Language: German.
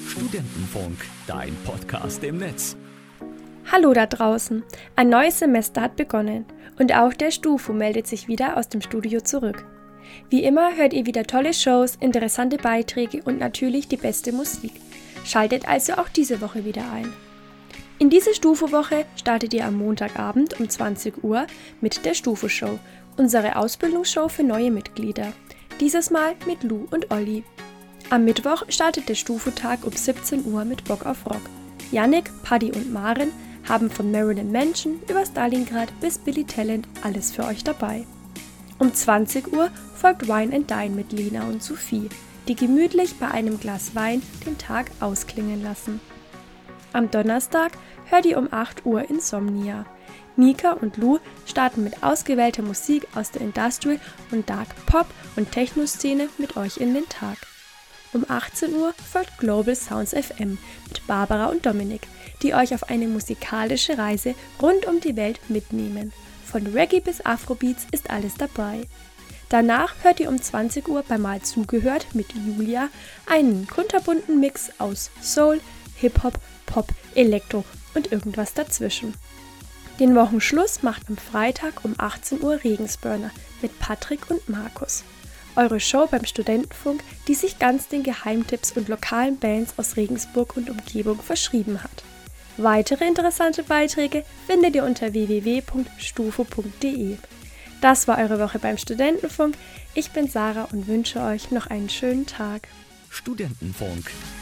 Studentenfunk, dein Podcast im Netz. Hallo da draußen, ein neues Semester hat begonnen und auch der StuFo meldet sich wieder aus dem Studio zurück. Wie immer hört ihr wieder tolle Shows, interessante Beiträge und natürlich die beste Musik. Schaltet also auch diese Woche wieder ein. In diese StuFo-Woche startet ihr am Montagabend um 20 Uhr mit der StuFo-Show, unsere Ausbildungsshow für neue Mitglieder. Dieses Mal mit Lou und Olli. Am Mittwoch startet der StuFo-Tag um 17 Uhr mit Bock auf Rock. Yannick, Paddy und Maren haben von Marilyn Manson über Stalingrad bis Billy Talent alles für euch dabei. Um 20 Uhr folgt Wine and Dine mit Lena und Sophie, die gemütlich bei einem Glas Wein den Tag ausklingen lassen. Am Donnerstag hört ihr um 8 Uhr Insomnia. Nika und Lou starten mit ausgewählter Musik aus der Industrial- und Dark Pop- und Techno-Szene mit euch in den Tag. Um 18 Uhr folgt Global Sounds FM mit Barbara und Dominik, die euch auf eine musikalische Reise rund um die Welt mitnehmen. Von Reggae bis Afrobeats ist alles dabei. Danach hört ihr um 20 Uhr bei Mal zugehört mit Julia einen kunterbunten Mix aus Soul, Hip-Hop, Pop, Elektro und irgendwas dazwischen. Den Wochenschluss macht am Freitag um 18 Uhr Regensburner mit Patrick und Markus. Eure Show beim Studentenfunk, die sich ganz den Geheimtipps und lokalen Bands aus Regensburg und Umgebung verschrieben hat. Weitere interessante Beiträge findet ihr unter www.stufo.de. Das war eure Woche beim Studentenfunk. Ich bin Sarah und wünsche euch noch einen schönen Tag. Studentenfunk,